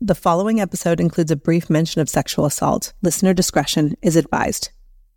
The following episode includes a brief mention of sexual assault. Listener discretion is advised.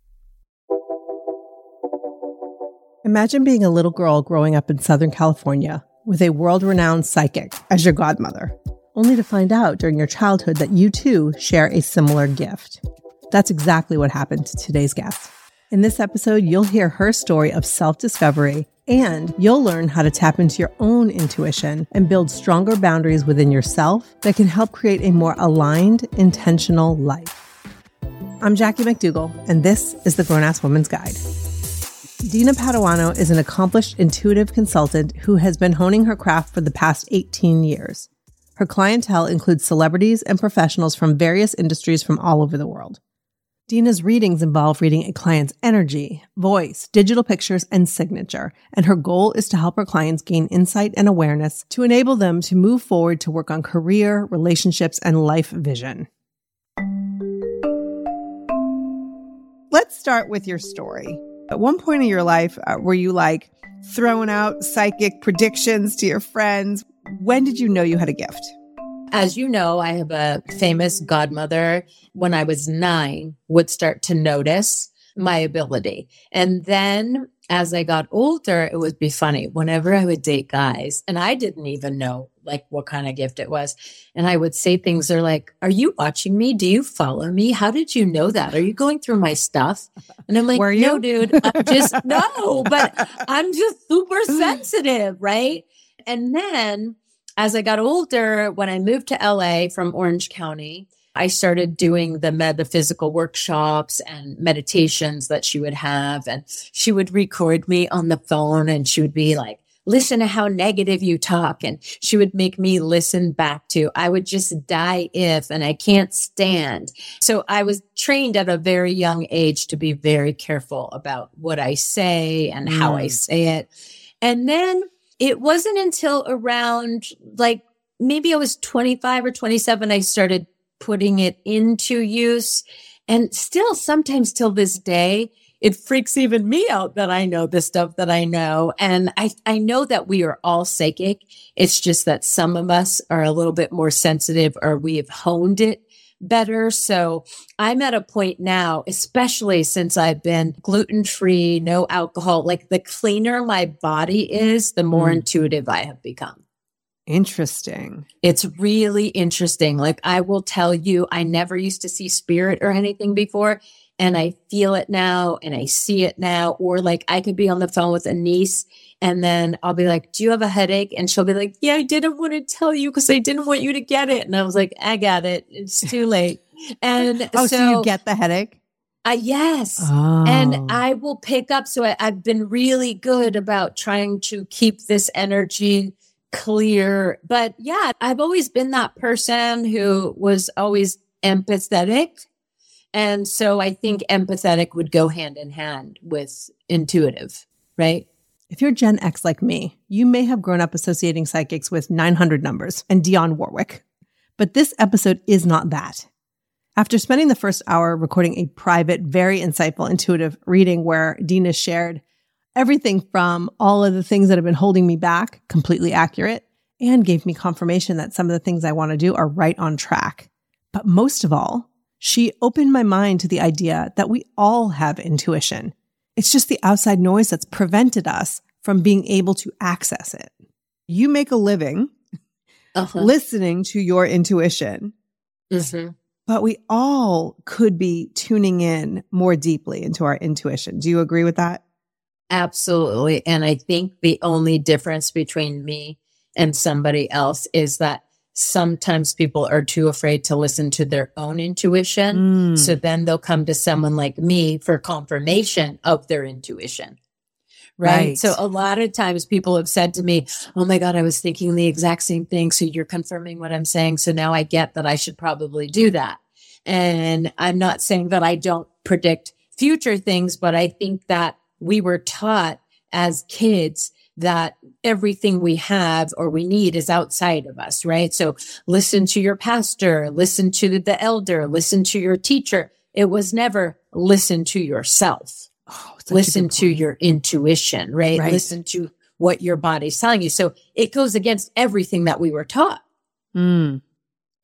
Imagine being a little girl growing up in Southern California with a world-renowned psychic as your godmother, only to find out during your childhood that you too share a similar gift. That's exactly what happened to today's guest. In this episode, you'll hear her story of self-discovery, and you'll learn how to tap into your own intuition and build stronger boundaries within yourself that can help create a more aligned, intentional life. I'm Jackie McDougall, and this is the Grown-Ass Woman's Guide. Dina Paduano is an accomplished intuitive consultant who has been honing her craft for the past 18 years. Her clientele includes celebrities and professionals from various industries from all over the world. Dina's readings involve reading a client's energy, voice, digital pictures, and signature, and her goal is to help her clients gain insight and awareness to enable them to move forward to work on career, relationships, and life vision. Let's start with your story. At one point in your life, were you throwing out psychic predictions to your friends? When did you know you had a gift? As you know, I have a famous godmother. When I was 9, would start to notice my ability. And then as I got older, it would be funny. Whenever I would date guys, and I didn't even know what kind of gift it was. And I would say things are like, "Are you watching me? Do you follow me? How did you know that? Are you going through my stuff?" And I'm like, "Were you?" "No, dude, but I'm just super sensitive." Right. And then as I got older, when I moved to LA from Orange County, I started doing the metaphysical workshops and meditations that she would have. And she would record me on the phone and she would be like, "Listen to how negative you talk." And she would make me listen back to, I would just die if, and I can't stand. So I was trained at a very young age to be very careful about what I say and how I say it. And then it wasn't until around maybe I was 25 or 27, I started putting it into use. And still sometimes till this day, it freaks even me out that I know the stuff that I know. And I know that we are all psychic. It's just that some of us are a little bit more sensitive or we have honed it better. So I'm at a point now, especially since I've been gluten-free, no alcohol, the cleaner my body is, the more intuitive I have become. Interesting. It's really interesting. I will tell you, I never used to see spirit or anything before. And I feel it now and I see it now. Or I could be on the phone with a niece and then I'll be like, "Do you have a headache?" And she'll be like, "Yeah, I didn't want to tell you because I didn't want you to get it." And I was like, "I got it. It's too late." And so you get the headache? Yes. Oh. And I will pick up. So I've been really good about trying to keep this energy clear. But yeah, I've always been that person who was always empathetic. And so I think empathetic would go hand in hand with intuitive, right? If you're Gen X like me, you may have grown up associating psychics with 900 numbers and Dionne Warwick. But this episode is not that. After spending the first hour recording a private, very insightful intuitive reading where Dina shared everything from all of the things that have been holding me back, completely accurate, and gave me confirmation that some of the things I want to do are right on track. But most of all, she opened my mind to the idea that we all have intuition. It's just the outside noise that's prevented us from being able to access it. You make a living listening to your intuition, but we all could be tuning in more deeply into our intuition. Do you agree with that? Absolutely. And I think the only difference between me and somebody else is that sometimes people are too afraid to listen to their own intuition. So then they'll come to someone like me for confirmation of their intuition. Right. So a lot of times people have said to me, "Oh my God, I was thinking the exact same thing. So you're confirming what I'm saying. So now I get that I should probably do that." And I'm not saying that I don't predict future things, but I think that we were taught as kids that everything we have or we need is outside of us, right? So listen to your pastor, listen to the elder, listen to your teacher. It was never listen to yourself. Listen to your intuition, right? Listen to what your body's telling you. So it goes against everything that we were taught.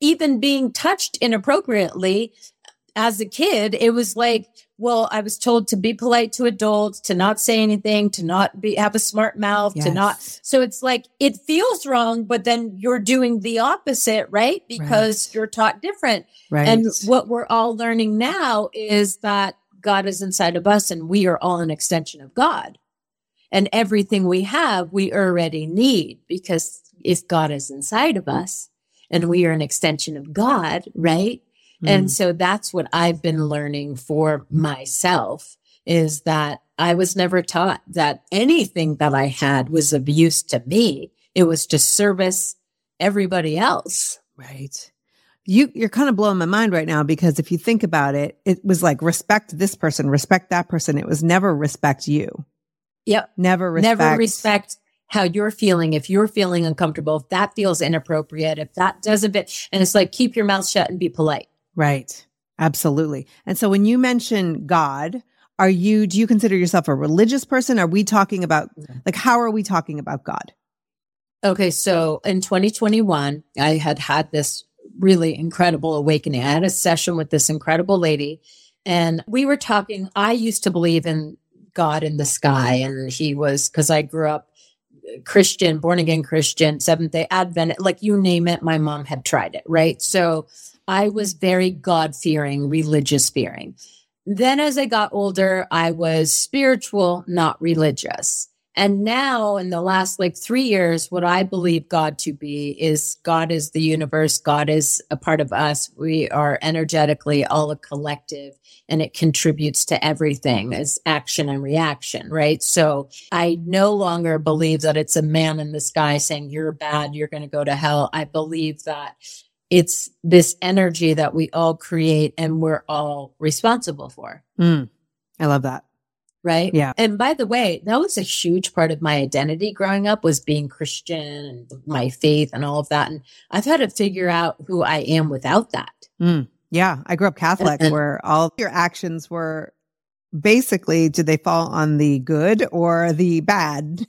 even being touched inappropriately as a kid, it was like, well, I was told to be polite to adults, to not say anything, to not have a smart mouth, to not. So it's like, it feels wrong, but then you're doing the opposite, right? Because you're taught different. Right. And what we're all learning now is that God is inside of us and we are all an extension of God. And everything we have, we already need, because if God is inside of us and we are an extension of God, right? And so that's what I've been learning for myself, is that I was never taught that anything that I had was of use to me. It was to service everybody else. Right. You're kind of blowing my mind right now, because if you think about it, it was like respect this person, respect that person. It was never respect you. Yep. Never respect how you're feeling. If you're feeling uncomfortable, if that feels inappropriate, if that doesn't fit, and it's like, keep your mouth shut and be polite. Right. Absolutely. And so when you mention God, do you consider yourself a religious person? Are we talking about, like, how are we talking about God? Okay. So in 2021, I had this really incredible awakening. I had a session with this incredible lady, and we were talking. I used to believe in God in the sky, and because I grew up Christian, born again Christian, Seventh-day Adventist, like you name it, my mom had tried it, right? So I was very God-fearing, religious-fearing. Then as I got older, I was spiritual, not religious. And now in the last 3 years, what I believe God to be is God is the universe. God is a part of us. We are energetically all a collective, and it contributes to everything as action and reaction, right? So I no longer believe that it's a man in the sky saying, you're bad, you're going to go to hell. I believe that it's this energy that we all create and we're all responsible for. I love that. Right? Yeah. And by the way, that was a huge part of my identity growing up, was being Christian and my faith and all of that. And I've had to figure out who I am without that. Yeah. I grew up Catholic, where all your actions were basically, did they fall on the good or the bad,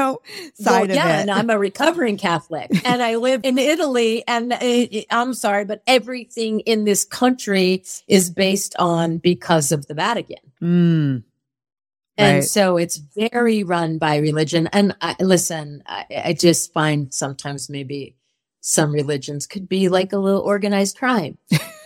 side of it? And I'm a recovering Catholic and I live in Italy, and I'm sorry, but everything in this country is based on because of the Vatican. And so it's very run by religion. And I just find sometimes maybe some religions could be like a little organized crime.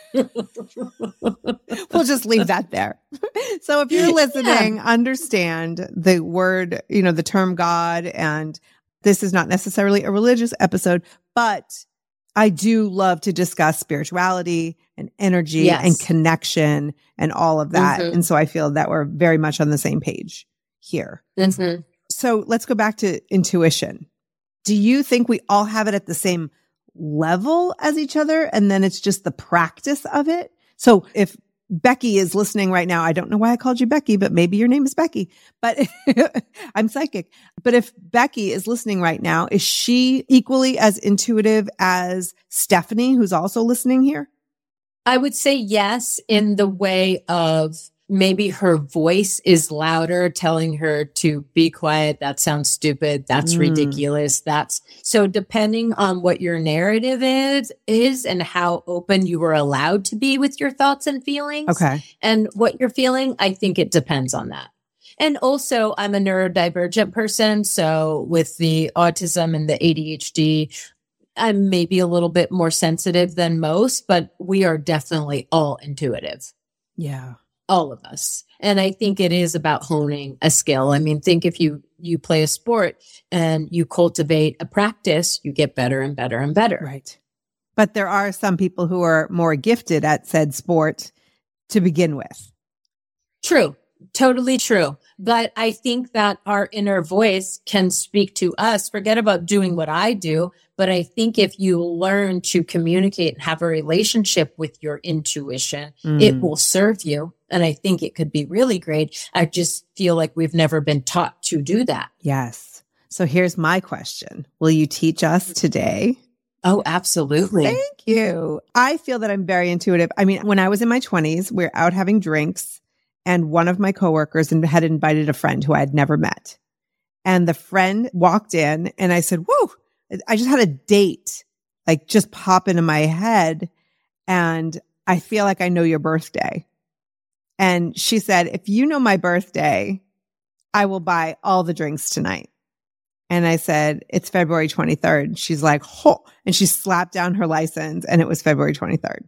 We'll just leave that there. So if you're listening, understand the word, the term God, and this is not necessarily a religious episode, but I do love to discuss spirituality and energy and connection and all of that. And so I feel that we're very much on the same page here. So let's go back to intuition. Do you think we all have it at the same level as each other, and then it's just the practice of it? So if Becky is listening right now, I don't know why I called you Becky, but maybe your name is Becky, but I'm psychic. But if Becky is listening right now, is she equally as intuitive as Stephanie, who's also listening here? I would say yes, in the way of maybe her voice is louder, telling her to be quiet. That sounds stupid. That's ridiculous. So depending on what your narrative is and how open you were allowed to be with your thoughts and feelings. Okay. And what you're feeling, I think it depends on that. And also I'm a neurodivergent person. So with the autism and the ADHD, I'm maybe a little bit more sensitive than most, but we are definitely all intuitive. Yeah. All of us. And I think it is about honing a skill. I mean, think if you play a sport and you cultivate a practice, you get better and better and better. Right. But there are some people who are more gifted at said sport to begin with. True. Totally true. But I think that our inner voice can speak to us. Forget about doing what I do. But I think if you learn to communicate and have a relationship with your intuition, it will serve you. And I think it could be really great. I just feel like we've never been taught to do that. Yes. So here's my question. Will you teach us today? Oh, absolutely. Thank you. I feel that I'm very intuitive. I mean, when I was in my 20s, we were out having drinks, and one of my coworkers had invited a friend who I had never met. And the friend walked in and I said, whoa, I just had a date like just pop into my head. And I feel like I know your birthday. And she said, if you know my birthday, I will buy all the drinks tonight. And I said, it's February 23rd. She's like, oh, and she slapped down her license and it was February 23rd.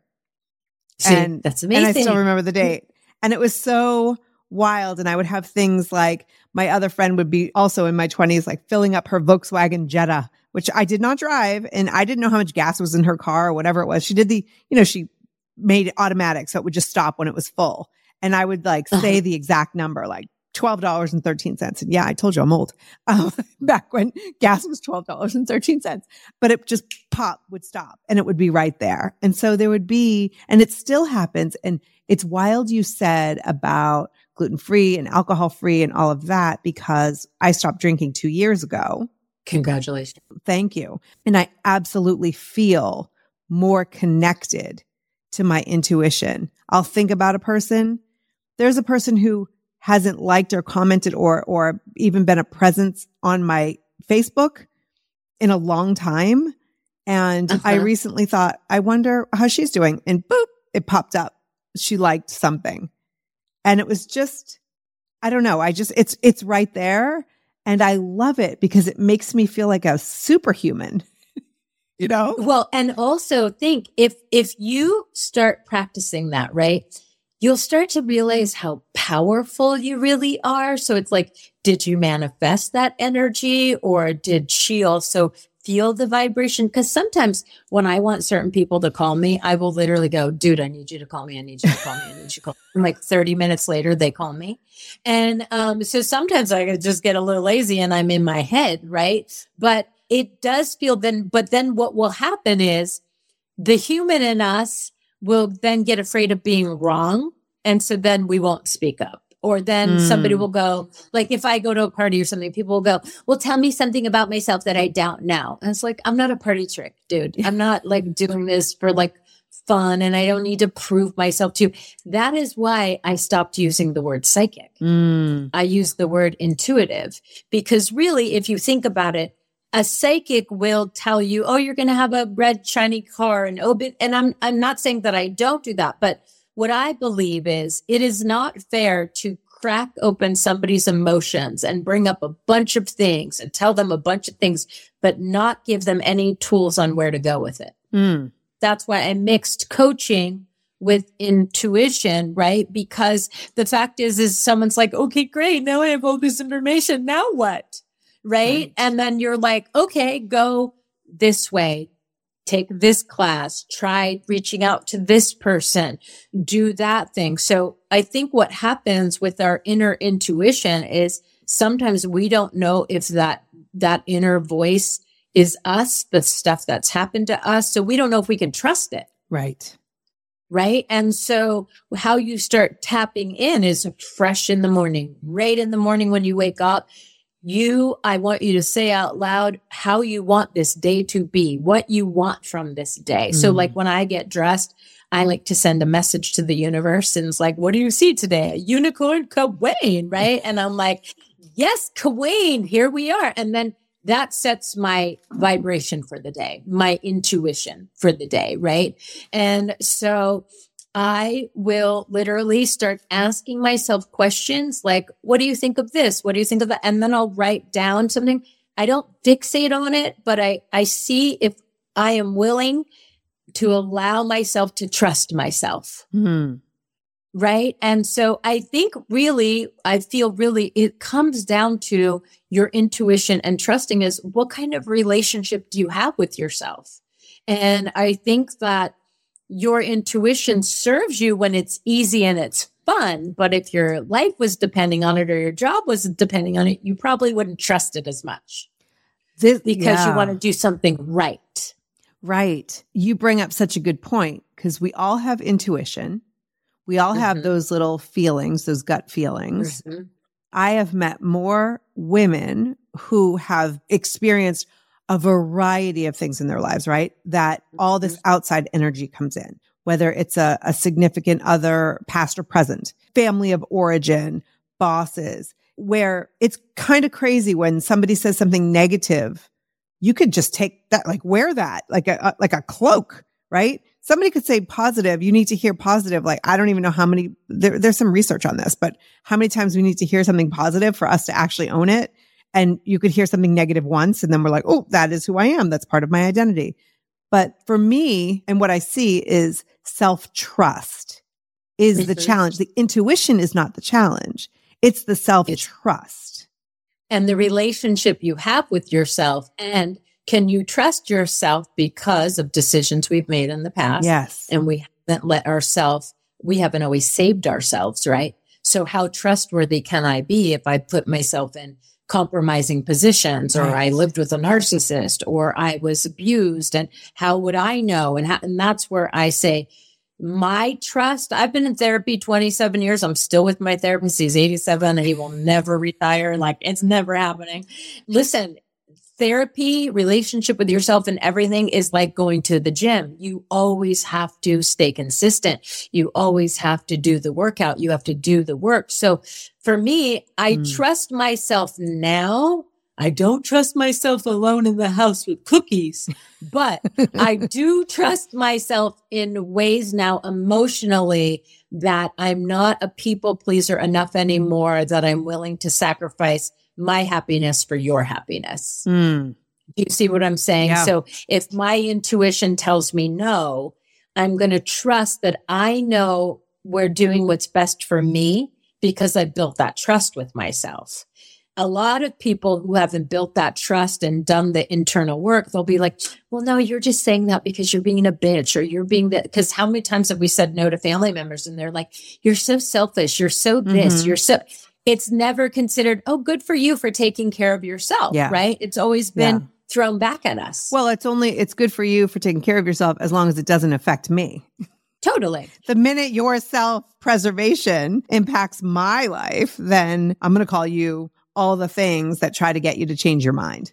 See, and that's amazing. And I still remember the date. And it was so wild. And I would have things like my other friend would be also in my 20s, like filling up her Volkswagen Jetta, which I did not drive. And I didn't know how much gas was in her car or whatever it was. She did she made it automatic. So it would just stop when it was full. And I would like say the exact number, like $12.13. And yeah, I told you I'm old. Back when gas was $12.13, but it just would stop and it would be right there. And so there would be, and it still happens. And it's wild you said about gluten-free and alcohol-free and all of that, because I stopped drinking 2 years ago. Congratulations. Thank you. And I absolutely feel more connected to my intuition. I'll think about a person. There's a person who hasn't liked or commented or even been a presence on my Facebook in a long time. And I recently thought, I wonder how she's doing. And boop, it popped up. She liked something. And it was just, I don't know. It's right there. And I love it because it makes me feel like a superhuman, you know? Well, and also think if you start practicing that, right? You'll start to realize how powerful you really are. So it's like, did you manifest that energy or did she also feel the vibration? Because sometimes when I want certain people to call me, I will literally go, dude, I need you to call me. I need you to call me. I need you to call me. And like 30 minutes later, they call me. And so sometimes I just get a little lazy and I'm in my head, right? But it does feel but then what will happen is the human in us will then get afraid of being wrong. And so then we won't speak up. Or then somebody will go, like if I go to a party or something, people will go, well, tell me something about myself that I don't know. And it's like, I'm not a party trick, dude. I'm not like doing this for like fun and I don't need to prove myself to you. That is why I stopped using the word psychic. I use the word intuitive because really, if you think about it, a psychic will tell you, oh, you're going to have a red shiny car and I'm not saying that I don't do that, but what I believe is it is not fair to crack open somebody's emotions and bring up a bunch of things and tell them a bunch of things, but not give them any tools on where to go with it. That's why I mixed coaching with intuition, right? Because the fact is someone's like, okay, great. Now I have all this information. Now what? Right? And then you're like, okay, go this way. Take this class, try reaching out to this person, do that thing. So I think what happens with our inner intuition is sometimes we don't know if that inner voice is us, the stuff that's happened to us. So we don't know if we can trust it. Right. Right. And so how you start tapping in is fresh in the morning, right in the morning when you wake up. I want you to say out loud how you want this day to be, what you want from this day. So like when I get dressed, I like to send a message to the universe and it's like, what do you see today? A unicorn, Kawain, right? And I'm like, yes, Kawain, here we are. And then that sets my vibration for the day, my intuition for the day, right? And so I will literally start asking myself questions like, what do you think of this? What do you think of that? And then I'll write down something. I don't fixate on it, but I see if I am willing to allow myself to trust myself. Right. And so I think I feel it comes down to your intuition and trusting is what kind of relationship do you have with yourself? And I think that your intuition serves you when it's easy and it's fun. But if your life was depending on it or your job was depending on it, you probably wouldn't trust it as much because you want to do something right. Right. You bring up such a good point because we all have intuition. We all have those little feelings, those gut feelings. I have met more women who have experienced a variety of things in their lives, right? That all this outside energy comes in, whether it's a significant other, past or present, family of origin, bosses, where it's kind of crazy when somebody says something negative you could just take that, like wear that like a cloak, right? Somebody could say positive. You need to hear positive. Like, I don't even know how many, there's some research on this, but how many times we need to hear something positive for us to actually own it. And you could hear something negative once, and then we're like, oh, that is who I am. That's part of my identity. But for me, and what I see is self-trust is the challenge. The intuition is not the challenge. It's the self-trust. And the relationship you have with yourself. And can you trust yourself because of decisions we've made in the past? Yes. And we haven't always saved ourselves, right? So how trustworthy can I be if I put myself in compromising positions, or I lived with a narcissist, or I was abused? And how would I know? And that's where I say, my trust, I've been in therapy 27 years. I'm still with my therapist. He's 87 and he will never retire. Like, it's never happening. Listen, therapy, relationship with yourself and everything is like going to the gym. You always have to stay consistent. You always have to do the workout. You have to do the work. So for me, I trust myself now. I don't trust myself alone in the house with cookies, but I do trust myself in ways now emotionally that I'm not a people pleaser enough anymore, that I'm willing to sacrifice my happiness for your happiness. Do you see what I'm saying? Yeah. So if my intuition tells me no, I'm going to trust that I know we're doing what's best for me because I built that trust with myself. A lot of people who haven't built that trust and done the internal work, they'll be like, well, no, you're just saying that because you're being a bitch, or you're being that. Because how many times have we said no to family members and they're like, you're so selfish, you're so this, you're so, it's never considered, oh, good for you for taking care of yourself, right? It's always been thrown back at us. Well, it's good for you for taking care of yourself as long as it doesn't affect me. Totally. The minute your self-preservation impacts my life, then I'm going to call you all the things that try to get you to change your mind.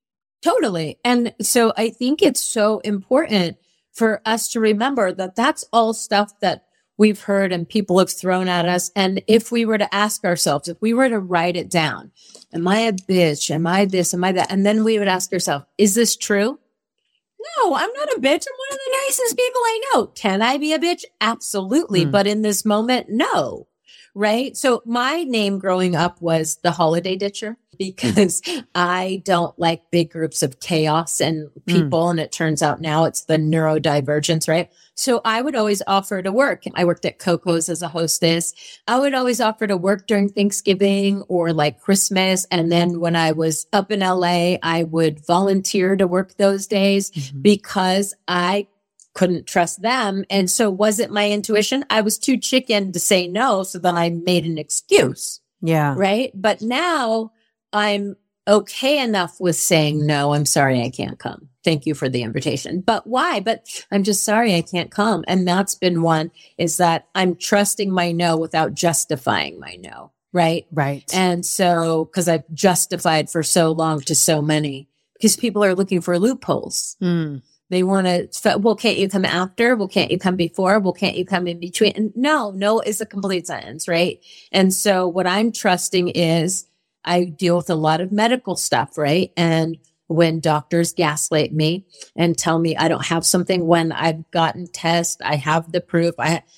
Totally. And so I think it's so important for us to remember that that's all stuff that we've heard and people have thrown at us. And if we were to ask ourselves, if we were to write it down, am I a bitch? Am I this? Am I that? And then we would ask ourselves, is this true? No, I'm not a bitch. I'm one of the nicest people I know. Can I be a bitch? Absolutely. But in this moment, no. Right? So my name growing up was the Holiday Ditcher because I don't like big groups of chaos and people. And it turns out now it's the neurodivergence, right? So I would always offer to work. I worked at Coco's as a hostess. I would always offer to work during Thanksgiving or like Christmas. And then when I was up in LA, I would volunteer to work those days because I couldn't trust them. And so was it my intuition? I was too chicken to say no. So then I made an excuse. Yeah. Right. But now I'm okay enough with saying, no, I'm sorry, I can't come. Thank you for the invitation. But why? But I'm just sorry, I can't come. And that's been one, is that I'm trusting my no without justifying my no. Right. Right. And so, because I've justified for so long to so many, because people are looking for loopholes. They want to, well, can't you come after? Well, can't you come before? Well, can't you come in between? And no is a complete sentence, right? And so what I'm trusting is I deal with a lot of medical stuff, right? And when doctors gaslight me and tell me I don't have something when I've gotten tests, I have the proof.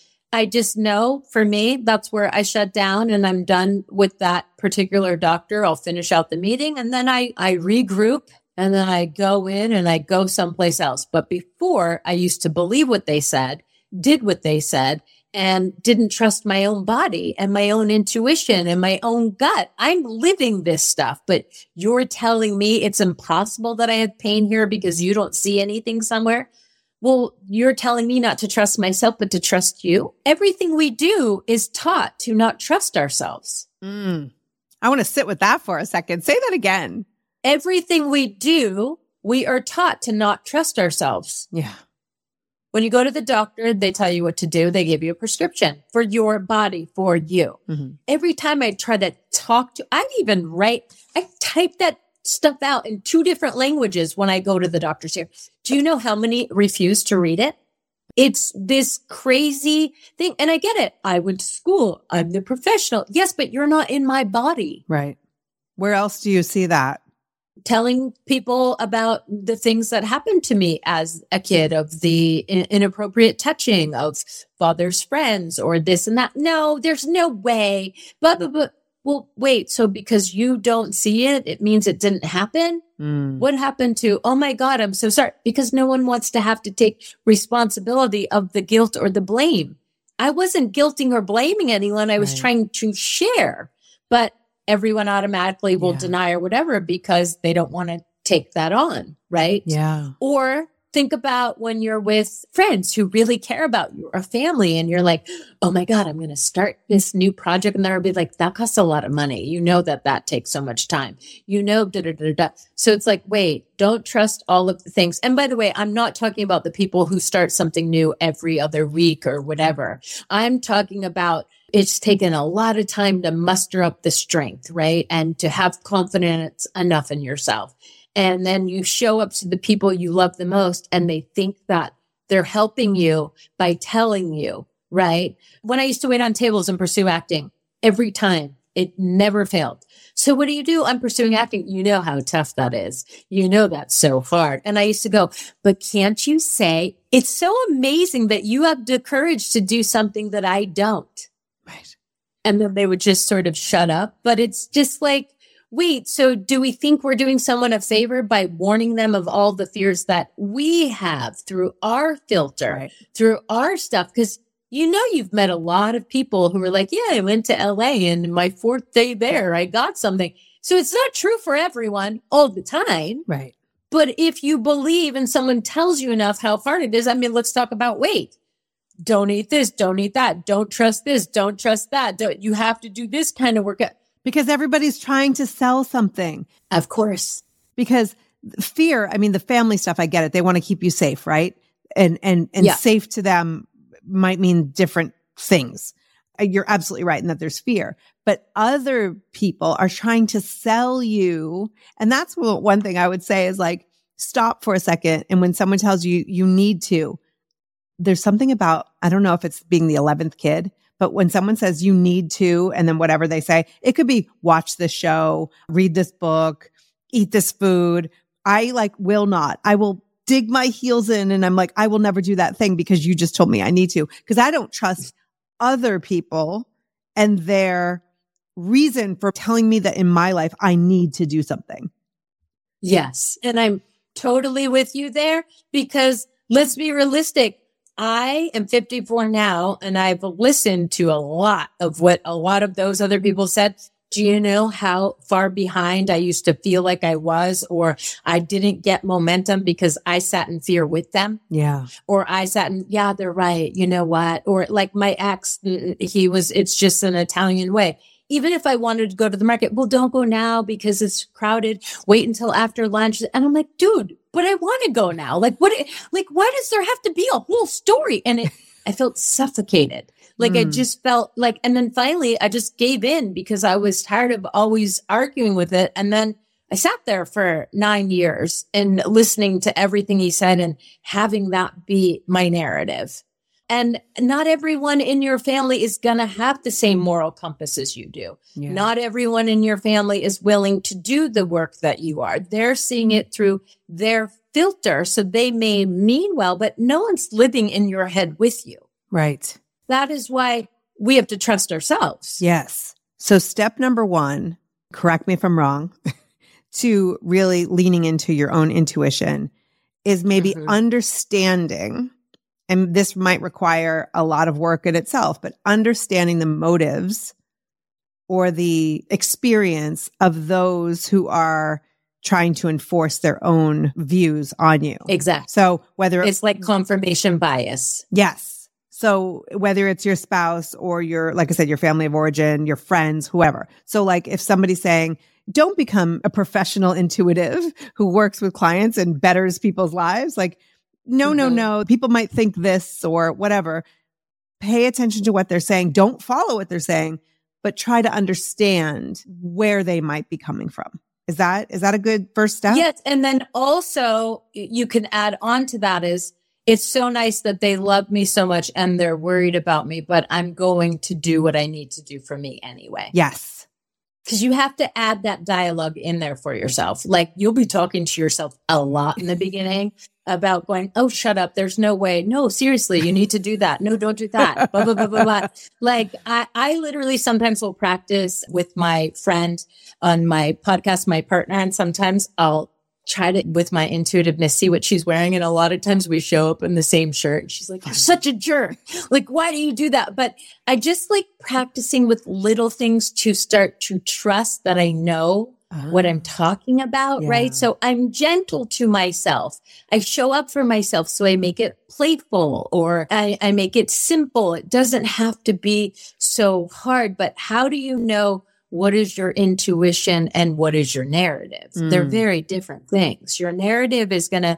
I just know for me, that's where I shut down and I'm done with that particular doctor. I'll finish out the meeting and then I regroup. And then I go in and I go someplace else. But before, I used to believe what they said, did what they said, and didn't trust my own body and my own intuition and my own gut. I'm living this stuff, but you're telling me it's impossible that I have pain here because you don't see anything somewhere. Well, you're telling me not to trust myself, but to trust you. Everything we do is taught to not trust ourselves. I want to sit with that for a second. Say that again. Everything we do, we are taught to not trust ourselves. Yeah. When you go to the doctor, they tell you what to do. They give you a prescription for your body, for you. Every time I try to talk to, I type that stuff out in 2 different languages when I go to the doctor's here. Do you know how many refuse to read it? It's this crazy thing. And I get it. I went to school. I'm the professional. Yes, but you're not in my body. Right. Where else do you see that? telling people about the things that happened to me as a kid, of the inappropriate touching of father's friends or this and that. No, there's no way. But well, wait. So because you don't see it, it means it didn't happen? What happened to, oh my God, I'm so sorry. Because no one wants to have to take responsibility of the guilt or the blame. I wasn't guilting or blaming anyone. I was trying to share, but everyone automatically will deny or whatever because they don't want to take that on, right? Yeah. Or think about when you're with friends who really care about you, or family, and you're like, oh my God, I'm going to start this new project. And they'll be like, that costs a lot of money. You know that takes so much time. You know, da, da, da, da. So it's like, wait, don't trust all of the things. And by the way, I'm not talking about the people who start something new every other week or whatever. I'm talking about it's taken a lot of time to muster up the strength, right? And to have confidence enough in yourself. And then you show up to the people you love the most and they think that they're helping you by telling you, right? When I used to wait on tables and pursue acting, every time, it never failed. So what do? I'm pursuing acting. You know how tough that is. You know that's so hard. And I used to go, but can't you say, it's so amazing that you have the courage to do something that I don't. Right. And then they would just sort of shut up. But it's just like, wait, so do we think we're doing someone a favor by warning them of all the fears that we have through our filter, through our stuff? Because you know, you've met a lot of people who are like, yeah, I went to LA and my 4th day there, I got something. So it's not true for everyone all the time. Right. But if you believe and someone tells you enough how hard it is, I mean, let's talk about weight. Don't eat this, don't eat that. Don't trust this, don't trust that. You have to do this kind of workout. Because everybody's trying to sell something. Of course. Because fear, I mean, the family stuff, I get it. They want to keep you safe, right? And safe to them might mean different things. You're absolutely right in that there's fear. But other people are trying to sell you. And that's one thing I would say is like, stop for a second. And when someone tells you you need to, there's something about, I don't know if it's being the 11th kid, but when someone says you need to, and then whatever they say, it could be watch this show, read this book, eat this food. I will not. I will dig my heels in and I'm like, I will never do that thing because you just told me I need to. Because I don't trust other people and their reason for telling me that in my life, I need to do something. Yes. And I'm totally with you there because let's be realistic. I am 54 now, and I've listened to a lot of what a lot of those other people said. Do you know how far behind I used to feel like I was, or I didn't get momentum because I sat in fear with them? Yeah. Or I sat in, yeah, they're right. You know what? Or like my ex, it's just an Italian way. Even if I wanted to go to the market, well, don't go now because it's crowded. Wait until after lunch. And I'm like, dude, but I want to go now. Like, why does there have to be a whole story? And I felt suffocated. Like I just felt like, and then finally I just gave in because I was tired of always arguing with it. And then I sat there for 9 years and listening to everything he said and having that be my narrative. And not everyone in your family is going to have the same moral compass as you do. Yeah. Not everyone in your family is willing to do the work that you are. They're seeing it through their filter. So they may mean well, but no one's living in your head with you. Right. That is why we have to trust ourselves. Yes. So step number 1, correct me if I'm wrong, to really leaning into your own intuition is maybe understanding. And this might require a lot of work in itself, but understanding the motives or the experience of those who are trying to enforce their own views on you. Exactly. So whether it's like confirmation bias. Yes. So whether it's your spouse or your, like I said, your family of origin, your friends, whoever. So like if somebody's saying, don't become a professional intuitive who works with clients and betters people's lives, like, no. People might think this or whatever. Pay attention to what they're saying. Don't follow what they're saying, but try to understand where they might be coming from. Is that a good first step? Yes. And then also you can add on to that is it's so nice that they love me so much and they're worried about me, but I'm going to do what I need to do for me anyway. Yes. Because you have to add that dialogue in there for yourself. Like you'll be talking to yourself a lot in the beginning about going, oh, shut up. There's no way. No, seriously, you need to do that. No, don't do that. Blah, blah, blah, blah, blah. Like I literally sometimes will practice with my friend on my podcast, my partner, and sometimes I'll try to, with my intuitiveness, see what she's wearing. And a lot of times we show up in the same shirt. She's like, you're such a jerk. Like, why do you do that? But I just like practicing with little things to start to trust that I know what I'm talking about, right? So I'm gentle to myself. I show up for myself. So I make it playful or I make it simple. It doesn't have to be so hard, but how do you know what is your intuition and what is your narrative? They're very different things. Your narrative is going to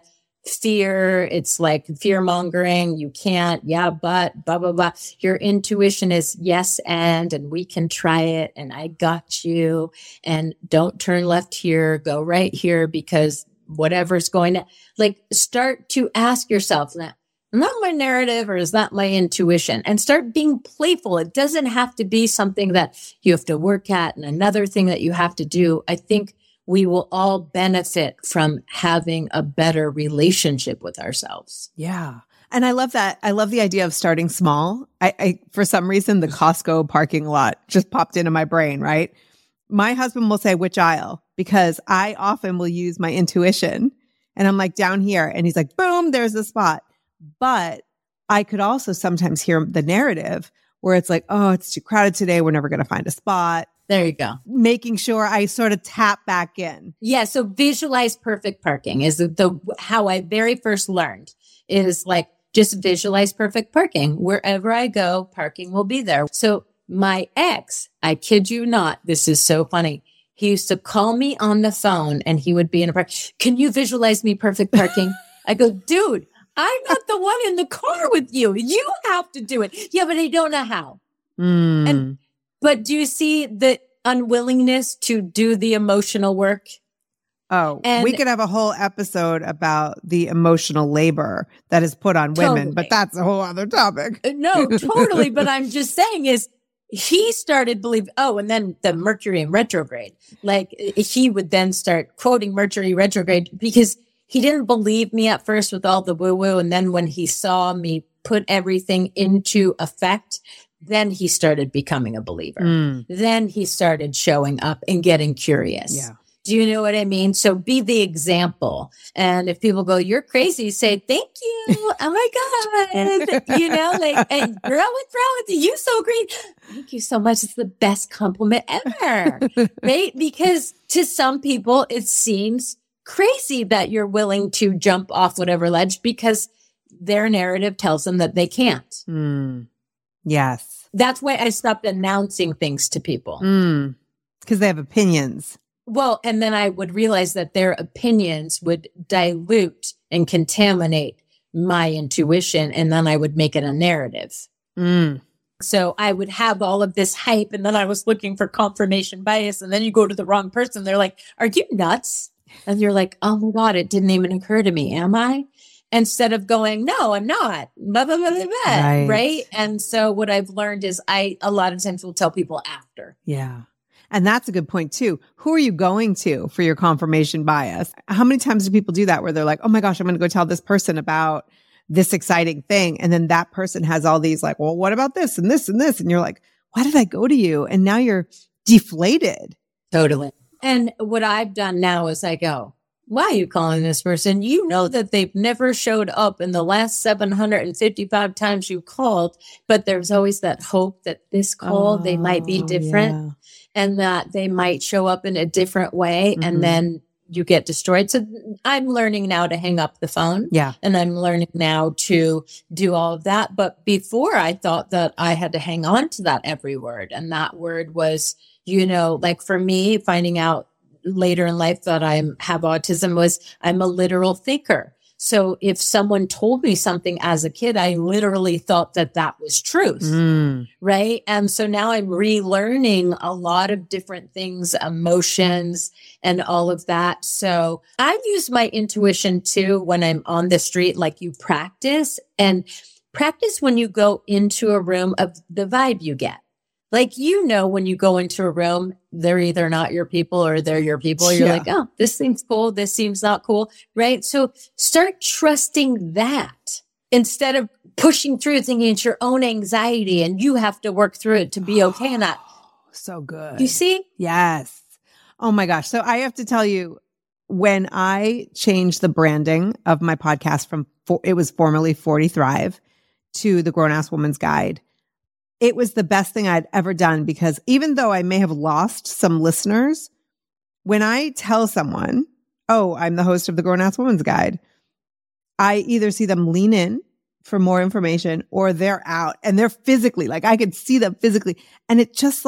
fear. It's like fear mongering. You can't, but blah, blah, blah. Your intuition is yes. And we can try it. And I got you. And don't turn left here, go right here because whatever's going to like start to ask yourself that. Not my narrative or is that my intuition? And start being playful. It doesn't have to be something that you have to work at and another thing that you have to do. I think we will all benefit from having a better relationship with ourselves. Yeah. And I love that. I love the idea of starting small. I for some reason, the Costco parking lot just popped into my brain, right? My husband will say, which aisle? Because I often will use my intuition and I'm like down here and he's like, boom, there's the spot. But I could also sometimes hear the narrative where it's like, oh, it's too crowded today. We're never going to find a spot. There you go. Making sure I sort of tap back in. Yeah. So visualize perfect parking is how I very first learned is like, just visualize perfect parking. Wherever I go, parking will be there. So my ex, I kid you not, this is so funny. He used to call me on the phone and he would be in a park. Can you visualize me perfect parking? I go, dude, I'm not the one in the car with you. You have to do it. Yeah, but I don't know how. But do you see the unwillingness to do the emotional work? Oh, we could have a whole episode about the emotional labor that is put on women, but that's a whole other topic. No, totally. But I'm just saying is he started and then the Mercury in retrograde. Like he would then start quoting Mercury retrograde because he didn't believe me at first with all the woo-woo. And then when he saw me put everything into effect, then he started becoming a believer. Then he started showing up and getting curious. Yeah. Do you know what I mean? So be the example. And if people go, you're crazy, say, thank you. Oh my God. You know, like, and girl, what's wrong with you? You so great. Thank you so much. It's the best compliment ever. Right? Because to some people, it seems crazy that you're willing to jump off whatever ledge because their narrative tells them that they can't. Yes. That's why I stopped announcing things to people. Because they have opinions. Well, and then I would realize that their opinions would dilute and contaminate my intuition. And then I would make it a narrative. So I would have all of this hype. And then I was looking for confirmation bias. And then you go to the wrong person. They're like, are you nuts? And you're like, oh my God, it didn't even occur to me. Am I? Instead of going, no, I'm not. Blah, blah, blah, blah, blah, right? And so what I've learned is a lot of times will tell people after. Yeah. And that's a good point too. Who are you going to for your confirmation bias? How many times do people do that where they're like, oh my gosh, I'm going to go tell this person about this exciting thing. And then that person has all these like, well, what about this and this and this? And you're like, why did I go to you? And now you're deflated. Totally. And what I've done now is I go, why are you calling this person? You know that they've never showed up in the last 755 times you called, but there's always that hope that this call, they might be different and that they might show up in a different way. And then you get destroyed. So I'm learning now to hang up the phone. Yeah. And I'm learning now to do all of that. But before I thought that I had to hang on to that every word. And that word was, you know, like for me, finding out later in life that I have autism was I'm a literal thinker. So if someone told me something as a kid, I literally thought that that was truth. Right. And so now I'm relearning a lot of different things, emotions and all of that. So I've used my intuition too when I'm on the street, like you practice and practice when you go into a room of the vibe you get. Like, when you go into a room, they're either not your people or they're your people. You're like, oh, this seems cool. This seems not cool. Right. So start trusting that instead of pushing through thinking it's your own anxiety and you have to work through it to be okay in that. So good. You see? Yes. Oh my gosh. So I have to tell you, when I changed the branding of my podcast from, it was formerly 40 Thrive to the Grown Ass Woman's Guide, it was the best thing I'd ever done, because even though I may have lost some listeners, when I tell someone, oh, I'm the host of the Grown Ass Woman's Guide, I either see them lean in for more information or they're out and they're physically, like I could see them physically. And it just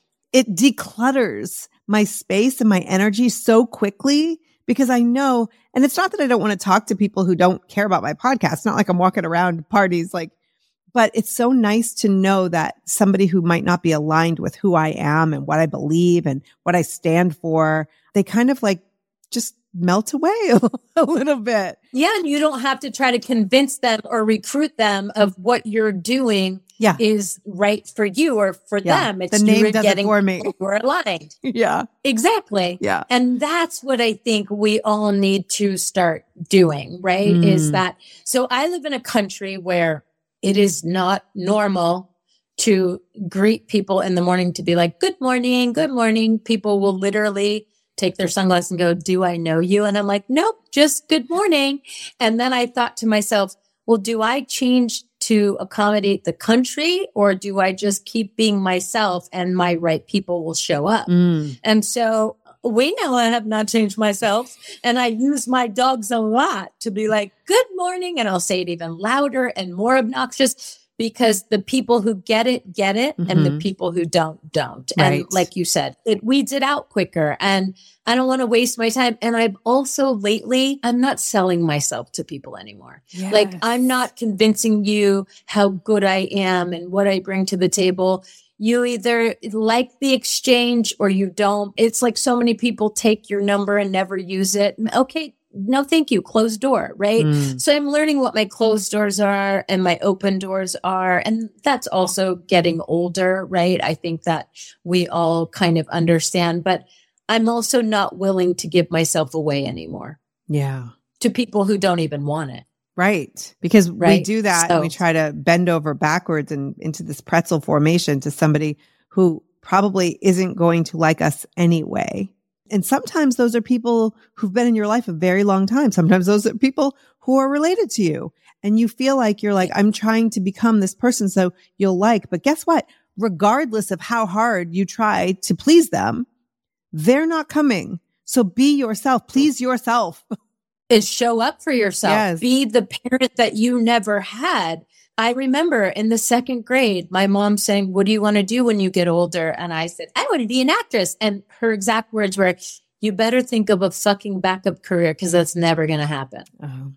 it declutters my space and my energy so quickly, because I know, and it's not that I don't want to talk to people who don't care about my podcast. It's not like I'm walking around parties but it's so nice to know that somebody who might not be aligned with who I am and what I believe and what I stand for, they kind of just melt away a little bit. Yeah. And you don't have to try to convince them or recruit them of what you're doing is right for you or for them. It's the name you does getting it for me. We're aligned. Yeah. Exactly. Yeah. And that's what I think we all need to start doing, right? Is that, so I live in a country where it is not normal to greet people in the morning to be like, good morning, good morning. People will literally take their sunglasses and go, do I know you? And I'm like, nope, just good morning. And then I thought to myself, well, do I change to accommodate the country, or do I just keep being myself and my right people will show up? And so we know I have not changed myself, and I use my dogs a lot to be like, good morning. And I'll say it even louder and more obnoxious, because the people who get it, and the people who don't. Right. And like you said, it weeds it out quicker, and I don't want to waste my time. And I've also lately, I'm not selling myself to people anymore. Yes. Like, I'm not convincing you how good I am and what I bring to the table. You either like the exchange or you don't. It's like so many people take your number and never use it. Okay, no, thank you. Closed door, right? So I'm learning what my closed doors are and my open doors are. And that's also getting older, right? I think that we all kind of understand, but I'm also not willing to give myself away anymore. Yeah. To people who don't even want it. Right. Because we do that and we try to bend over backwards and into this pretzel formation to somebody who probably isn't going to like us anyway. And sometimes those are people who've been in your life a very long time. Sometimes those are people who are related to you. And you feel like you're like, I'm trying to become this person so you'll like. But guess what? Regardless of how hard you try to please them, they're not coming. So be yourself. Please yourself. Is show up for yourself. Yes. Be the parent that you never had. I remember in the second grade, my mom saying, what do you want to do when you get older? And I said, I want to be an actress. And her exact words were, you better think of a fucking backup career, because that's never going to happen. Oh.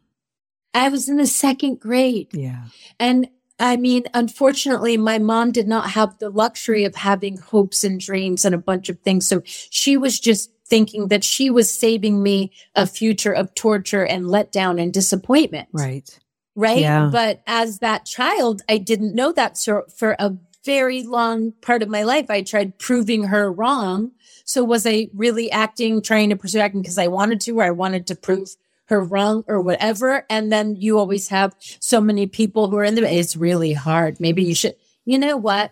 I was in the second grade. Yeah. And I mean, unfortunately, my mom did not have the luxury of having hopes and dreams and a bunch of things. So she was just thinking that she was saving me a future of torture and letdown and disappointment. Right. Right. Yeah. But as that child, I didn't know that. So for a very long part of my life, I tried proving her wrong. So was I really trying to pursue acting because I wanted to, or I wanted to prove her wrong or whatever? And then you always have so many people who are it's really hard. Maybe you should, you know what?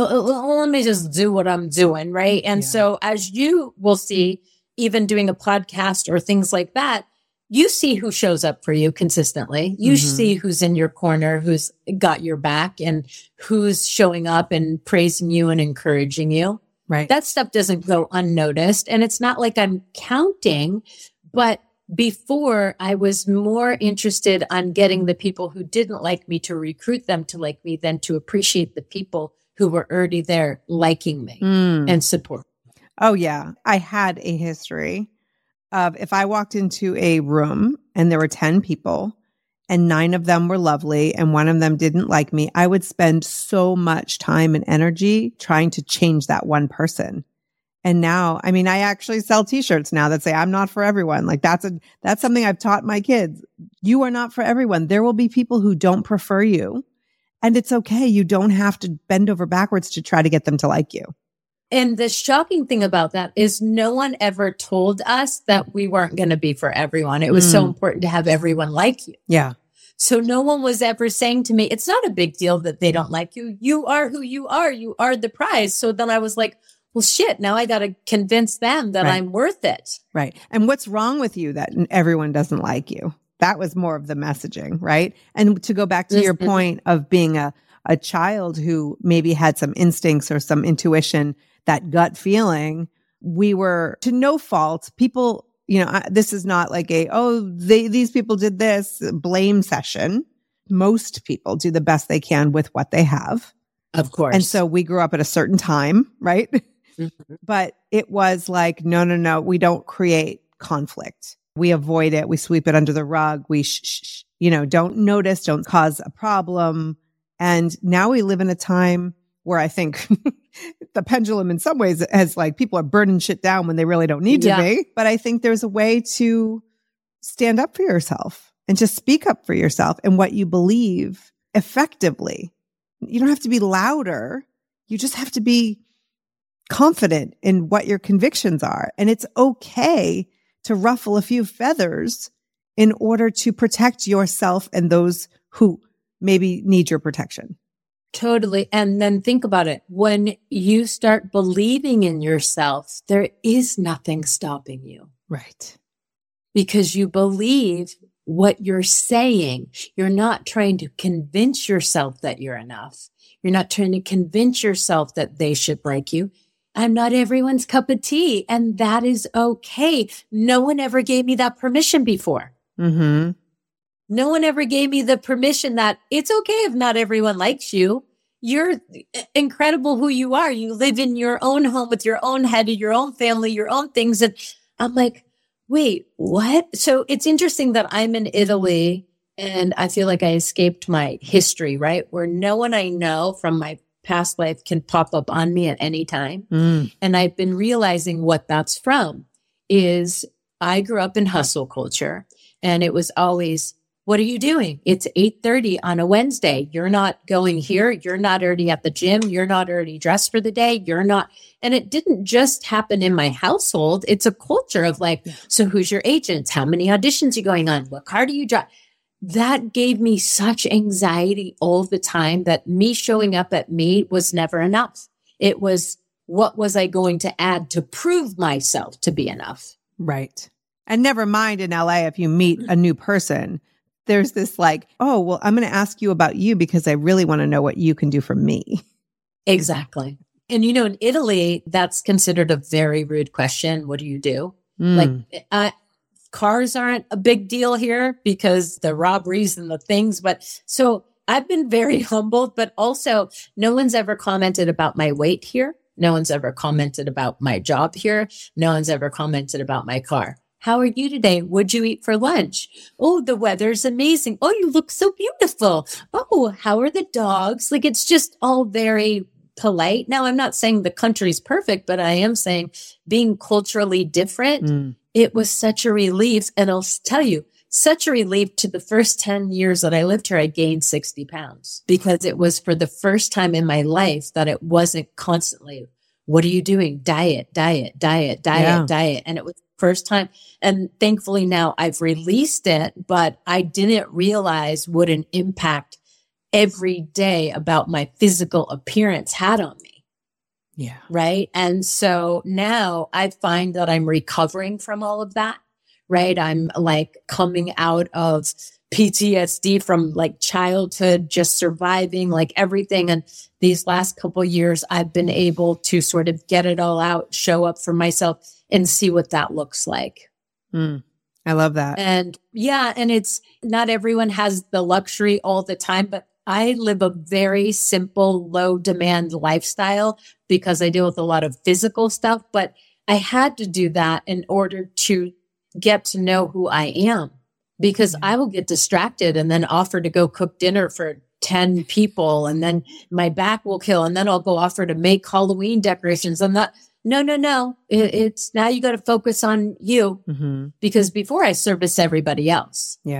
Let me just do what I'm doing. Right. And so as you will see, even doing a podcast or things like that, you see who shows up for you consistently. You see who's in your corner, who's got your back, and who's showing up and praising you and encouraging you. Right. That stuff doesn't go unnoticed. And it's not like I'm counting, but before I was more interested on getting the people who didn't like me to recruit them to like me than to appreciate the people who were already there liking me and support. Oh, yeah. I had a history of, if I walked into a room and there were 10 people and 9 of them were lovely and 1 of them didn't like me, I would spend so much time and energy trying to change that one person. And now, I mean, I actually sell t-shirts now that say, I'm not for everyone. Like that's something I've taught my kids. You are not for everyone. There will be people who don't prefer you. And it's okay. You don't have to bend over backwards to try to get them to like you. And the shocking thing about that is no one ever told us that we weren't going to be for everyone. It was so important to have everyone like you. Yeah. So no one was ever saying to me, it's not a big deal that they don't like you. You are who you are. You are the prize. So then I was like, well, shit, now I got to convince them that I'm worth it. Right. And what's wrong with you that everyone doesn't like you? That was more of the messaging, right? And to go back to your point of being a child who maybe had some instincts or some intuition, that gut feeling, we were to no fault. People, this is not like these people did this blame session. Most people do the best they can with what they have. Of course. And so we grew up at a certain time, right? But it was like, no, we don't create conflict. We avoid it. We sweep it under the rug. We, don't notice, don't cause a problem. And now we live in a time where I think the pendulum in some ways has like people are burning shit down when they really don't need to be. But I think there's a way to stand up for yourself and just speak up for yourself and what you believe effectively. You don't have to be louder. You just have to be confident in what your convictions are. And it's okay to ruffle a few feathers in order to protect yourself and those who maybe need your protection. Totally. And then think about it. When you start believing in yourself, there is nothing stopping you. Right. Because you believe what you're saying. You're not trying to convince yourself that you're enough. You're not trying to convince yourself that they should like you. I'm not everyone's cup of tea, and that is okay. No one ever gave me that permission before. Mm-hmm. No one ever gave me the permission that it's okay if not everyone likes you. You're incredible who you are. You live in your own home with your own head, your own family, your own things. And I'm like, wait, what? So it's interesting that I'm in Italy and I feel like I escaped my history, right? Where no one I know from my past life can pop up on me at any time. And I've been realizing what that's from is I grew up in hustle culture and it was always, what are you doing? It's 8:30 on a Wednesday. You're not going here. You're not already at the gym. You're not already dressed for the day. You're not. And it didn't just happen in my household. It's a culture of like, so who's your agents? How many auditions are going on? What car do you drive? That gave me such anxiety all the time that me showing up at me was never enough. It was, what was I going to add to prove myself to be enough? Right. And never mind in LA, if you meet a new person, there's this like, oh, well, I'm going to ask you about you because I really want to know what you can do for me. Exactly. And in Italy, that's considered a very rude question. What do you do? Like, cars aren't a big deal here because the robberies and the things. But so I've been very humbled, but also no one's ever commented about my weight here. No one's ever commented about my job here. No one's ever commented about my car. How are you today? What'd you eat for lunch? Oh, the weather's amazing. Oh, you look so beautiful. Oh, how are the dogs? Like, it's just all very polite. Now, I'm not saying the country's perfect, but I am saying being culturally different, it was such a relief. And I'll tell you, such a relief to the first 10 years that I lived here, I gained 60 pounds because it was for the first time in my life that it wasn't constantly, what are you doing? Diet. And it was first time. And thankfully now I've released it, but I didn't realize what an impact every day about my physical appearance had on me. Yeah. Right. And so now I find that I'm recovering from all of that. Right. I'm like coming out of PTSD from like childhood, just surviving like everything. And these last couple of years, I've been able to sort of get it all out, show up for myself and see what that looks like. I love that. And yeah, and it's not everyone has the luxury all the time, but I live a very simple, low demand lifestyle because I deal with a lot of physical stuff, but I had to do that in order to get to know who I am because I will get distracted and then offer to go cook dinner for 10 people and then my back will kill and then I'll go offer to make Halloween decorations. I'm not, no. It's now you got to focus on you because before I service everybody else. Yeah.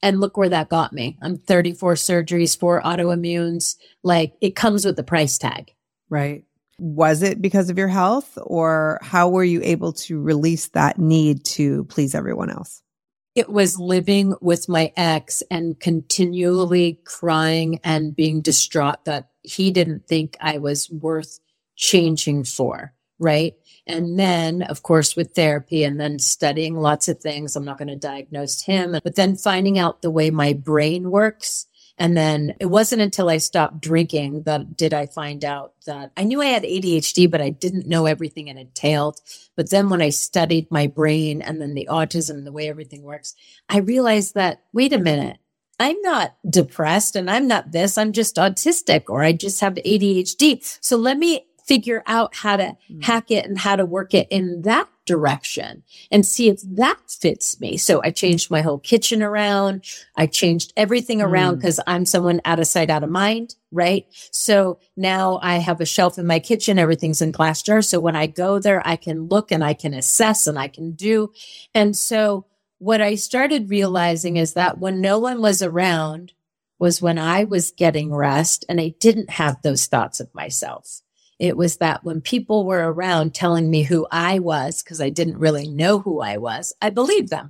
And look where that got me. I'm 34 surgeries, 4 autoimmunes. Like, it comes with the price tag. Right. Was it because of your health, or how were you able to release that need to please everyone else? It was living with my ex and continually crying and being distraught that he didn't think I was worth changing for. Right. And then, of course, with therapy and then studying lots of things, I'm not going to diagnose him, but then finding out the way my brain works. And then it wasn't until I stopped drinking that did I find out that I knew I had ADHD, but I didn't know everything it entailed. But then when I studied my brain and then the autism, the way everything works, I realized that, wait a minute, I'm not depressed and I'm not this, I'm just autistic, or I just have ADHD. So let me figure out how to hack it and how to work it in that direction and see if that fits me. So I changed my whole kitchen around. I changed everything around because I'm someone out of sight, out of mind, right? So now I have a shelf in my kitchen. Everything's in glass jars. So when I go there, I can look and I can assess and I can do. And so what I started realizing is that when no one was around was when I was getting rest and I didn't have those thoughts of myself. It was that when people were around telling me who I was, because I didn't really know who I was, I believed them.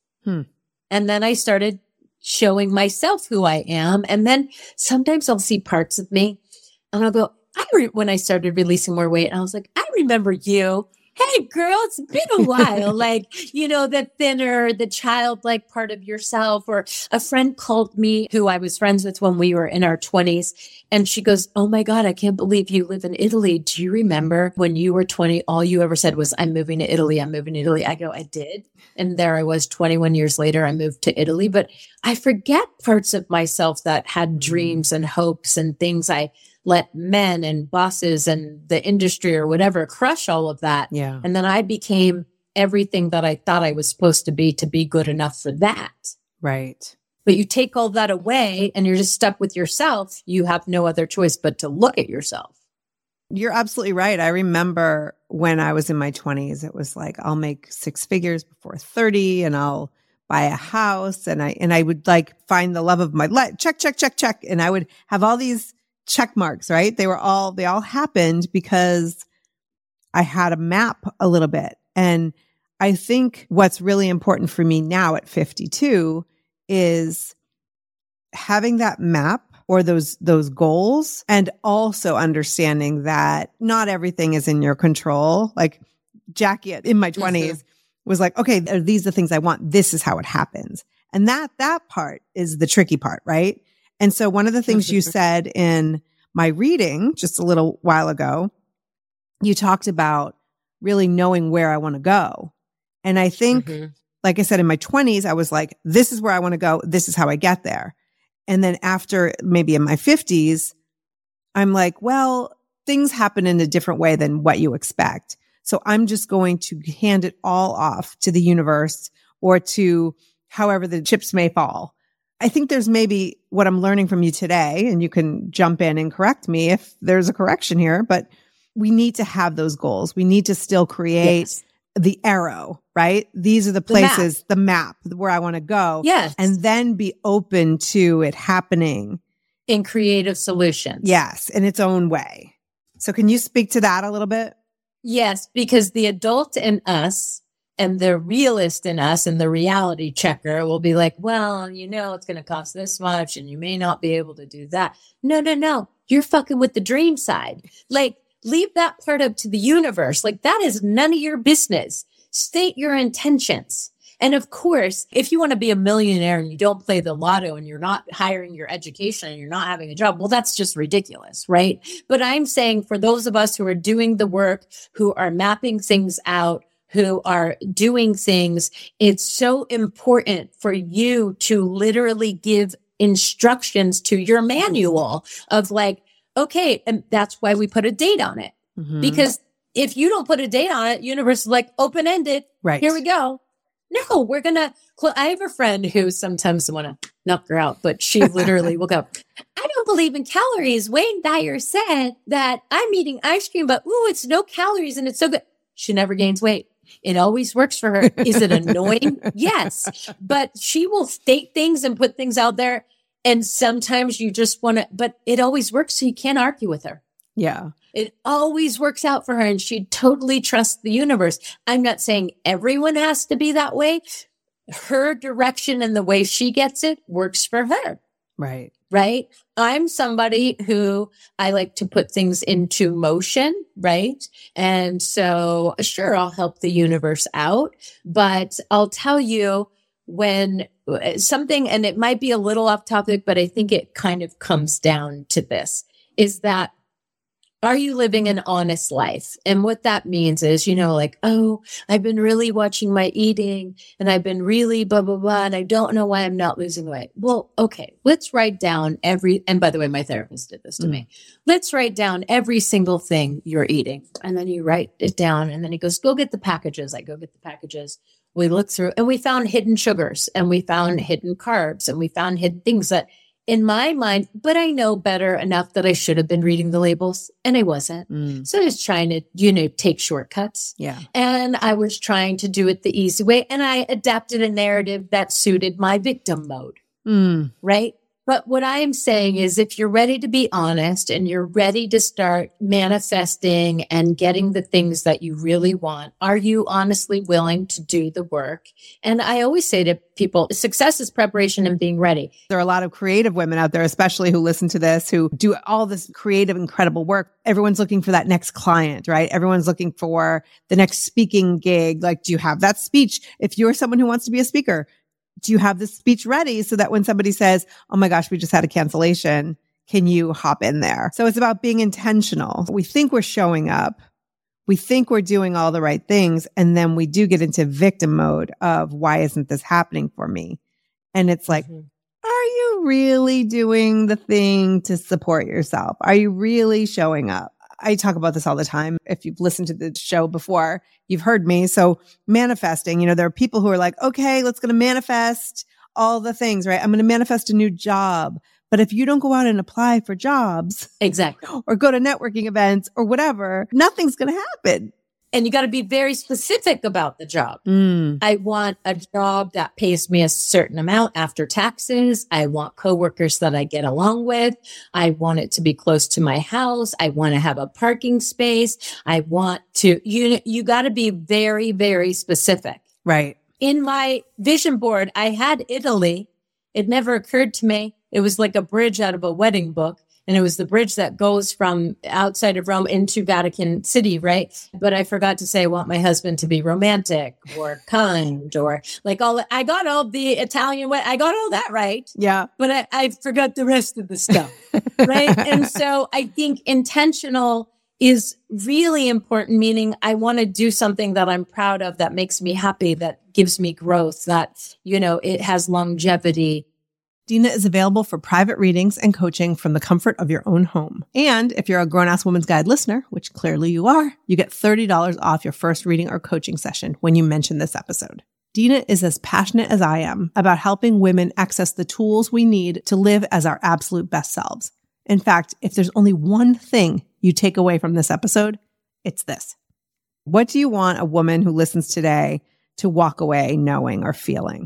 And then I started showing myself who I am. And then sometimes I'll see parts of me and I'll go, when I started releasing more weight, I was like, I remember you. Hey, girl, it's been a while. Like, you know, the thinner, the childlike part of yourself. Or a friend called me who I was friends with when we were in our 20s. And she goes, oh my God, I can't believe you live in Italy. Do you remember when you were 20, all you ever said was, I'm moving to Italy. I'm moving to Italy. I go, I did. And there I was 21 years later, I moved to Italy. But I forget parts of myself that had dreams and hopes and things I let men and bosses and the industry or whatever crush all of that. Yeah. And then I became everything that I thought I was supposed to be good enough for that. Right. But you take all that away and you're just stuck with yourself. You have no other choice but to look at yourself. You're absolutely right. I remember when I was in my 20s, it was like, I'll make 6 figures before 30 and I'll buy a house. And I would like find the love of my life. Check, check, check, check. And I would have all these check marks, right? They all happened because I had a map a little bit. And I think what's really important for me now at 52 is having that map or those goals, and also understanding that not everything is in your control. Like Jackie in my 20s was like, okay, these are the things I want. This is how it happens. And that part is the tricky part, right? And so one of the things you said in my reading just a little while ago, you talked about really knowing where I want to go. And I think, like I said, in my 20s, I was like, this is where I want to go. This is how I get there. And then after maybe in my 50s, I'm like, well, things happen in a different way than what you expect. So I'm just going to hand it all off to the universe or to however the chips may fall. I think there's maybe what I'm learning from you today, and you can jump in and correct me if there's a correction here, but we need to have those goals. We need to still create the arrow, right? These are the places, the map where I want to go. Yes. And then be open to it happening in creative solutions. Yes. In its own way. So can you speak to that a little bit? Yes, because the adult in us and the realist in us and the reality checker will be like, well, you know, it's going to cost this much and you may not be able to do that. No. You're fucking with the dream side. Like, leave that part up to the universe. Like, that is none of your business. State your intentions. And of course, if you want to be a millionaire and you don't play the lotto and you're not hiring your education and you're not having a job, well, that's just ridiculous, right? But I'm saying for those of us who are doing the work, who are mapping things out, who are doing things, it's so important for you to literally give instructions to your manual of like, okay, and that's why we put a date on it. Because if you don't put a date on it, universe is like open-ended. Right. Here we go. No, we're going to, I have a friend who sometimes I want to knock her out, but she literally will go, I don't believe in calories. Wayne Dyer said that I'm eating ice cream, but ooh, it's no calories and it's so good. She never gains weight. It always works for her. Is it annoying? Yes. But she will state things and put things out there. And sometimes you just want to, but it always works. So you can't argue with her. Yeah. It always works out for her. And she totally trusts the universe. I'm not saying everyone has to be that way. Her direction and the way she gets it works for her. Right. Right. I'm somebody who I like to put things into motion. Right. And so sure, I'll help the universe out, but I'll tell you when something, and it might be a little off topic, but I think it kind of comes down to this, is that are you living an honest life? And what that means is, like, oh, I've been really watching my eating and I've been really blah, blah, blah. And I don't know why I'm not losing weight. Well, okay, let's write down and by the way, my therapist did this to me. Let's write down every single thing you're eating. And then you write it down. And then he goes, go get the packages. I go get the packages. We look through and we found hidden sugars and we found hidden carbs and we found hidden things that in my mind, but I know better enough that I should have been reading the labels and I wasn't. So I was trying to, take shortcuts. Yeah. And I was trying to do it the easy way. And I adapted a narrative that suited my victim mode. Right. But what I am saying is if you're ready to be honest and you're ready to start manifesting and getting the things that you really want, are you honestly willing to do the work? And I always say to people, success is preparation and being ready. There are a lot of creative women out there, especially who listen to this, who do all this creative, incredible work. Everyone's looking for that next client, right? Everyone's looking for the next speaking gig. Like, do you have that speech? If you're someone who wants to be a speaker, do you have this speech ready so that when somebody says, oh my gosh, we just had a cancellation, can you hop in there? So it's about being intentional. We think we're showing up. We think we're doing all the right things. And then we do get into victim mode of why isn't this happening for me? And it's like, are you really doing the thing to support yourself? Are you really showing up? I talk about this all the time. If you've listened to the show before, you've heard me. So manifesting, there are people who are like, okay, let's going to manifest all the things, right? I'm going to manifest a new job. But if you don't go out and apply for jobs, exactly, or go to networking events or whatever, nothing's going to happen. And you got to be very specific about the job. I want a job that pays me a certain amount after taxes. I want coworkers that I get along with. I want it to be close to my house. I want to have a parking space. I want to, you got to be very, very specific. Right. In my vision board, I had Italy. It never occurred to me. It was like a bridge out of a wedding book. And it was the bridge that goes from outside of Rome into Vatican City, right? But I forgot to say I want my husband to be romantic or kind or like I got all the Italian way. I got all that right. Yeah. But I forgot the rest of the stuff, right? And so I think intentional is really important, meaning I want to do something that I'm proud of, that makes me happy, that gives me growth, that, it has longevity. Dina is available for private readings and coaching from the comfort of your own home. And if you're a Grown Ass Woman's Guide listener, which clearly you are, you get $30 off your first reading or coaching session when you mention this episode. Dina is as passionate as I am about helping women access the tools we need to live as our absolute best selves. In fact, if there's only one thing you take away from this episode, it's this. What do you want a woman who listens today to walk away knowing or feeling?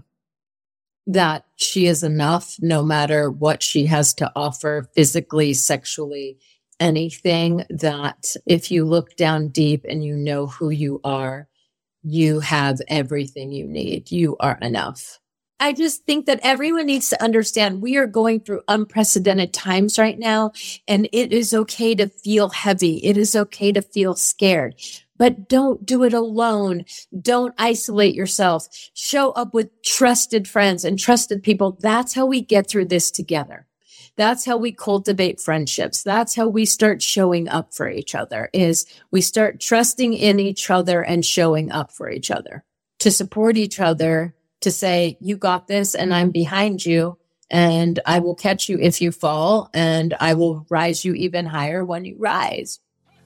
That she is enough no matter what she has to offer physically, sexually, anything. That if you look down deep and you know who you are, you have everything you need. You are enough. I just think that everyone needs to understand we are going through unprecedented times right now, and it is okay to feel heavy. It is okay to feel scared. But don't do it alone. Don't isolate yourself. Show up with trusted friends and trusted people. That's how we get through this together. That's how we cultivate friendships. That's how we start showing up for each other, is we start trusting in each other and showing up for each other, to support each other, to say, you got this and I'm behind you and I will catch you if you fall and I will rise you even higher when you rise.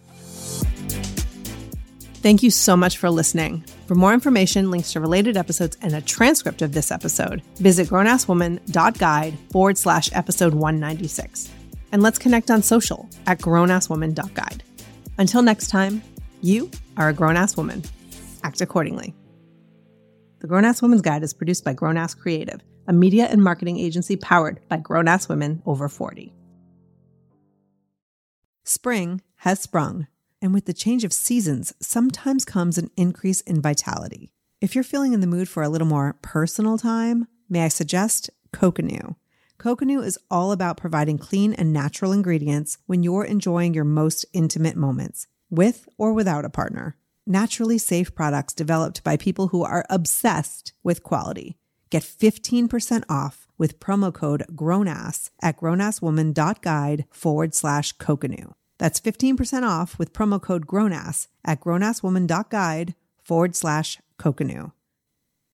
Thank you so much for listening. For more information, links to related episodes, and a transcript of this episode, visit grownasswoman.guide/episode 196. And let's connect on social at grownasswoman.guide. Until next time, you are a grown-ass woman. act accordingly. The Grown Ass Women's Guide is produced by Grown Ass Creative, a media and marketing agency powered by grown ass women over 40. Spring has sprung, and with the change of seasons, sometimes comes an increase in vitality. If you're feeling in the mood for a little more personal time, may I suggest Coconu. Coconu is all about providing clean and natural ingredients when you're enjoying your most intimate moments, with or without a partner. Naturally safe products developed by people who are obsessed with quality. Get 15% off with promo code GROWNASS at grownasswoman.guide/Coconu. That's 15% off with promo code GROWNASS at grownasswoman.guide/Coconu.